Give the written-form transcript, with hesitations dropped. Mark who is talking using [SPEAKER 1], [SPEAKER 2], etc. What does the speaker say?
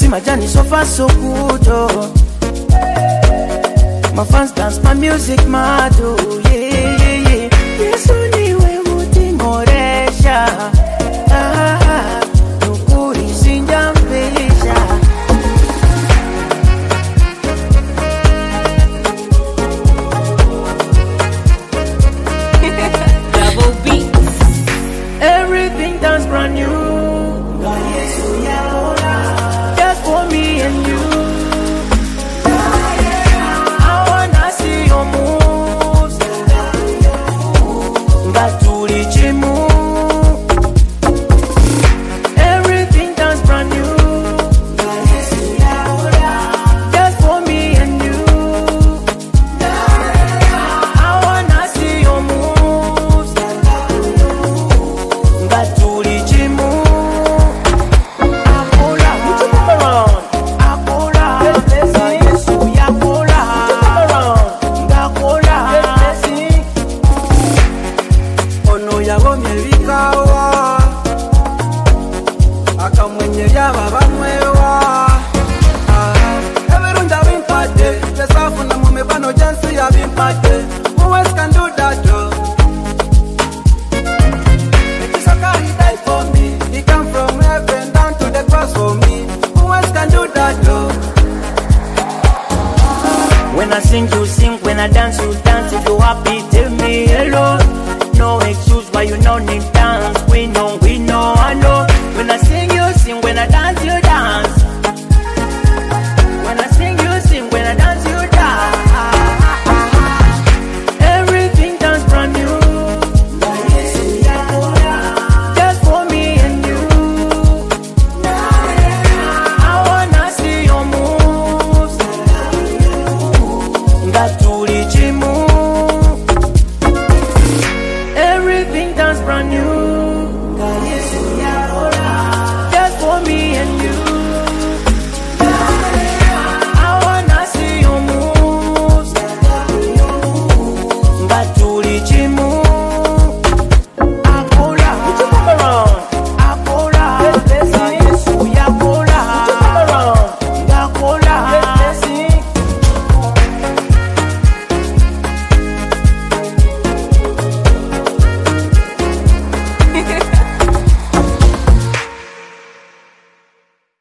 [SPEAKER 1] majani so far so good, oh. My fans dance, my music mad, oh, yeah, yeah, yeah. Yes, only way muti moresha. Nukuri sinjambisha.
[SPEAKER 2] Double beats.
[SPEAKER 1] Everything dance brand new. Just for me and you. I wanna see your moves. Batuli chimu. Everything dance brand new. Just for me and you. I wanna see your moves. Batuli chimu.
[SPEAKER 3] Akamwenye yaba bamwewa everyone that win party the safu na mume bano jansi ya win party who else can do that job Make Saka he died for me he come from heaven down to the cross for me who else can do that job
[SPEAKER 1] When I sing you sing, when I dance you dance. If you happy tell me hello. No excuse why you no need